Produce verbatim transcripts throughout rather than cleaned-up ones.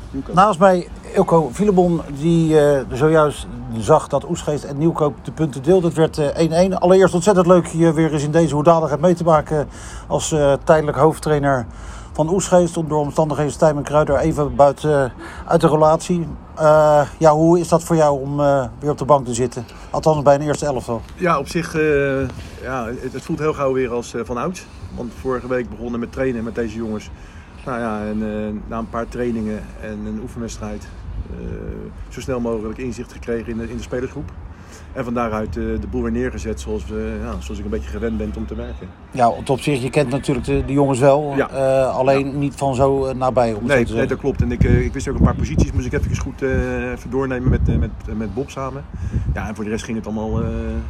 Naast mij Ilko Filemon, die uh, zojuist zag dat Oegstgeest en Nieuwkoop de punten deelde. Het werd uh, één-één. Allereerst ontzettend leuk je weer eens in deze hoedanigheid mee te maken als uh, tijdelijk hoofdtrainer van Oegstgeest. Door omstandigheden Stijn en Kruijder even buiten uh, uit de relatie. Uh, ja, hoe is dat voor jou om uh, weer op de bank te zitten? Althans bij een eerste elftal. Ja, op zich, uh, ja, het, het voelt heel gauw weer als uh, van ouds. Want vorige week begonnen met trainen met deze jongens. Nou ja, en uh, na een paar trainingen en een oefenwedstrijd uh, zo snel mogelijk inzicht gekregen in de, in de spelersgroep. En van daaruit uh, de boel weer neergezet zoals, we, ja, zoals ik een beetje gewend ben om te werken. Ja, op zich, je kent natuurlijk de, de jongens wel, ja. uh, alleen ja. niet van zo uh, nabij. Om nee, zo nee, dat klopt. En ik, uh, ik wist ook een paar posities, moest ik even goed uh, even doornemen met, uh, met, uh, met Bob samen. Ja, en voor de rest ging het allemaal uh,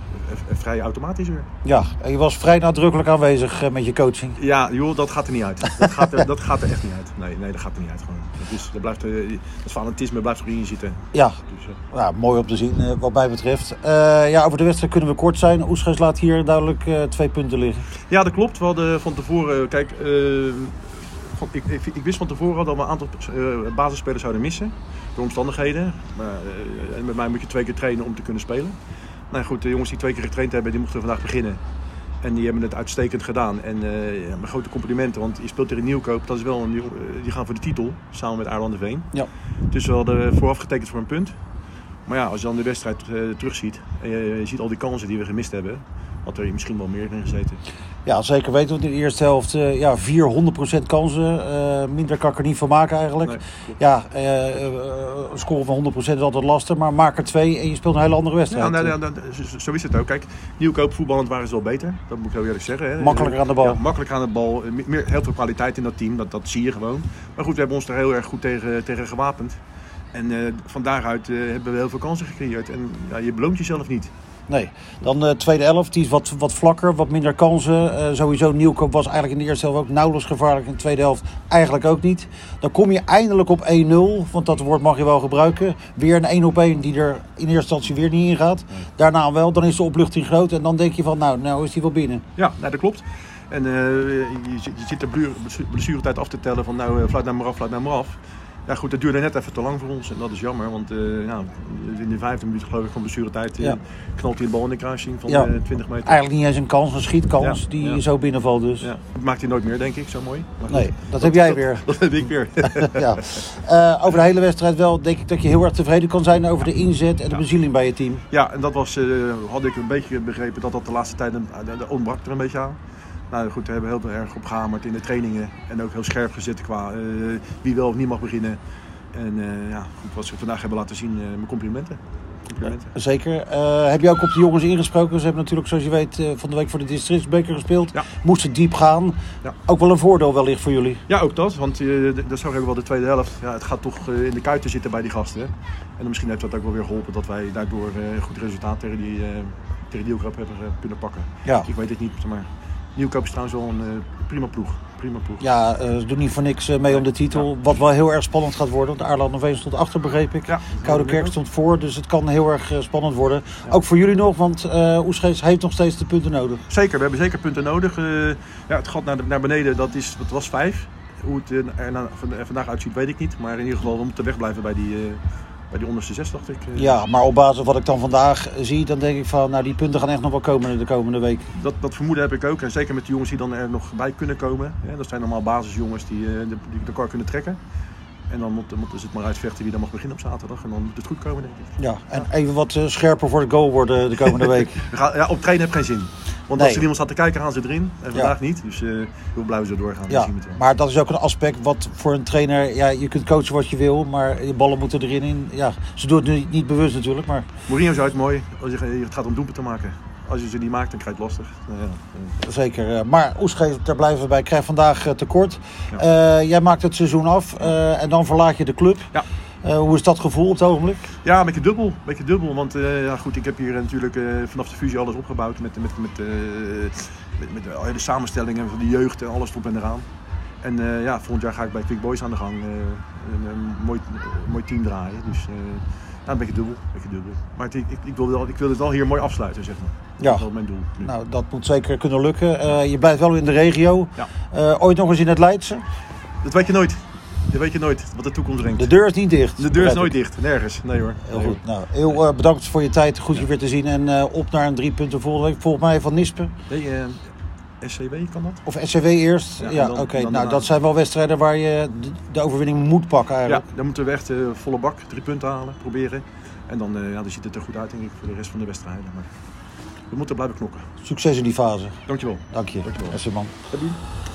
v- vrij automatisch weer. Ja, en je was vrij nadrukkelijk aanwezig uh, met je coaching. Ja, joh, dat gaat er niet uit. Dat gaat er, dat gaat er echt niet uit. Nee, nee, dat gaat er niet uit gewoon. Dat, is, dat, blijft, uh, dat fanatisme blijft erin zitten. Ja, dus, uh, ja mooi om te zien uh, wat mij betreft. Uh, ja, over de wedstrijd kunnen we kort zijn. Oegstgeest laat hier duidelijk uh, twee punten liggen. Ja, dat klopt. We hadden van tevoren, kijk, uh, van, ik, ik, ik wist van tevoren dat we een aantal uh, basisspelers zouden missen. Door omstandigheden. Maar, uh, en met mij moet je twee keer trainen om te kunnen spelen. Nou goed, de jongens die twee keer getraind hebben, die mochten vandaag beginnen. En die hebben het uitstekend gedaan. En uh, ja, mijn grote complimenten, want je speelt tegen Nieuwkoop. Dat is wel een, uh, die gaan voor de titel, samen met Aarlanderveen. Ja. Dus we hadden vooraf getekend voor een punt. Maar ja, als je dan de wedstrijd uh, terugziet en je, je ziet al die kansen die we gemist hebben, had er misschien wel meer in gezeten. Ja, zeker weten. Want in de eerste helft uh, ja, vierhonderd procent kansen. Uh, minder kan ik er niet van maken eigenlijk. Nee, ja, uh, uh, een score van honderd procent is altijd lastig. Maar maak er twee en je speelt een hele andere wedstrijd. Ja, nou, nou, nou, zo, zo is het ook. Kijk, Nieuwkoop voetballend waren ze wel beter. Dat moet ik heel eerlijk zeggen. Hè. Makkelijker aan de bal. Ja, makkelijker aan de bal. Meer, heel veel kwaliteit in dat team. Dat, dat zie je gewoon. Maar goed, we hebben ons er heel erg goed tegen, tegen gewapend. En uh, van daaruit uh, hebben we heel veel kansen gecreëerd. En ja, je beloont jezelf niet. Nee, dan de tweede helft, die is wat, wat vlakker, wat minder kansen. Uh, sowieso, Nieuwkoop was eigenlijk in de eerste helft ook nauwelijks gevaarlijk. In de tweede helft eigenlijk ook niet. Dan kom je eindelijk op één nul, want dat woord mag je wel gebruiken. Weer een één op één die er in eerste instantie weer niet in gaat. Nee. Daarna wel, dan is de opluchting groot en dan denk je van, nou, nou is die wel binnen. Ja, nou, dat klopt. En uh, je, je zit de blessuretijd af te tellen van, nou, uh, fluit nou maar af, fluit nou maar af. Ja goed, dat duurde net even te lang voor ons en dat is jammer, want uh, ja, in de vijfde minuut geloof ik van blessuretijd uh, ja. knalt hij een bal in de kruising van ja. uh, twintig meter. Eigenlijk niet eens een kans, een schietkans ja. die ja. zo binnenvalt dus. Ja. Dat maakt hij nooit meer, denk ik, zo mooi. Maar nee, dat, dat heb dat, jij dat, weer. Dat, dat heb ik weer. ja. uh, over de hele wedstrijd wel, denk ik dat je heel erg tevreden kan zijn over de inzet en de ja. bezieling bij je team. Ja, en dat was, uh, had ik een beetje begrepen dat dat de laatste tijd uh, ontbrak er een beetje aan. Nou goed, we hebben heel erg op gehamerd in de trainingen en ook heel scherp gezet qua uh, wie wel of niet mag beginnen. En uh, ja, goed, wat ze vandaag hebben laten zien, uh, mijn complimenten. complimenten. Ja, zeker. Uh, heb je ook op de jongens ingesproken? Ze hebben natuurlijk, zoals je weet, uh, van de week voor de districtsbeker gespeeld. Ja. Moesten diep gaan. Ja. Ook wel een voordeel wellicht voor jullie. Ja, ook dat. Want uh, dat zag ik wel de tweede helft. Ja, het gaat toch uh, in de kuiten zitten bij die gasten. Hè? En misschien heeft dat ook wel weer geholpen dat wij daardoor uh, een goed resultaat tegen die, uh, tegen die Nieuwkoop hebben uh, kunnen pakken. Ja. Ik weet het niet, maar Nieuwkoop is trouwens wel een uh, prima ploeg. Prima ploeg. Ja, uh, ze doen niet voor niks uh, mee om de titel. Ja. Wat wel heel erg spannend gaat worden. Want Aarlanderveen stond achter, begreep ik. Ja, Koudekerk stond voor, dus het kan heel erg uh, spannend worden. Ja. Ook voor jullie nog, want uh, Oegstgeest heeft nog steeds de punten nodig. Zeker, we hebben zeker punten nodig. Uh, ja, het gat naar, de, naar beneden, dat, is, dat was vijf. Hoe het uh, er na, van, er vandaag uitziet, weet ik niet. Maar in ieder geval, we moeten wegblijven bij die... Uh, Bij die onderste zes, dacht ik. Ja, maar op basis van wat ik dan vandaag zie, dan denk ik van, nou die punten gaan echt nog wel komen de komende week. Dat, dat vermoeden heb ik ook. En zeker met de jongens die dan er nog bij kunnen komen. Ja, dat zijn allemaal basisjongens die, die de kar kunnen trekken. En dan moet, moeten ze het maar uitvechten wie dan mag beginnen op zaterdag. En dan moet het goed komen, denk ik. Ja, en ja. even wat uh, scherper voor de goal worden de komende week. Ja, op trainen heb geen zin. Want nee. Als er iemand staat te kijken, gaan ze erin. En vandaag ja. niet. Dus uh, we blijven zo doorgaan. Ja, zien we maar dat is ook een aspect wat voor een trainer... Ja, je kunt coachen wat je wil, maar je ballen moeten erin in. Ja, ze doen het nu niet bewust natuurlijk, maar... Mourinho zei het mooi. Als je, het gaat om doelpunten te maken. Als je ze niet maakt, dan krijg je het lastig. Nou, ja. Zeker. Maar Oegstgeest, daar blijven we bij, krijgt vandaag uh, tekort. Ja. Uh, jij maakt het seizoen af uh, en dan verlaat je de club. Ja. Uh, hoe is dat gevoel op het ogenblik? Ja, een beetje dubbel. Een beetje dubbel want uh, ja, goed, ik heb hier natuurlijk uh, vanaf de fusie alles opgebouwd met, met, met, uh, met, met uh, de samenstellingen van de jeugd en alles erop en eraan. En uh, ja, volgend jaar ga ik bij Quick Boys aan de gang. Uh, een, een, mooi, een mooi team draaien. Dus uh, ja, een beetje dubbel. Een beetje dubbel. Maar het, ik, ik, wil wel, ik wil het wel hier mooi afsluiten, zeg maar. Ja. Dat is wel mijn doel. Nu. Nou, dat moet zeker kunnen lukken. Uh, je blijft wel in de regio. Ja. Uh, ooit nog eens in het Leidse? Dat weet je nooit. je weet je nooit wat de toekomst brengt. De deur is niet dicht. De deur is nooit dicht, nergens. Nee hoor. Heel nee, goed. hoor. Nou, heel uh, bedankt voor je tijd. Goed je weer te zien. En uh, op naar een drie punten volgende week. Volgens mij van Nispen. Nee, uh, S C W kan dat? Of S C W eerst? Ja, ja oké. Okay. Nou, daarna. Dat zijn wel wedstrijden waar je de, de overwinning moet pakken eigenlijk. Ja, dan moeten we echt uh, volle bak drie punten halen, proberen. En dan, uh, ja, dan ziet het er goed uit denk ik voor de rest van de wedstrijden. Maar we moeten blijven knokken. Succes in die fase. Dankjewel. Dank je. Dankjewel. Beste man. Salut.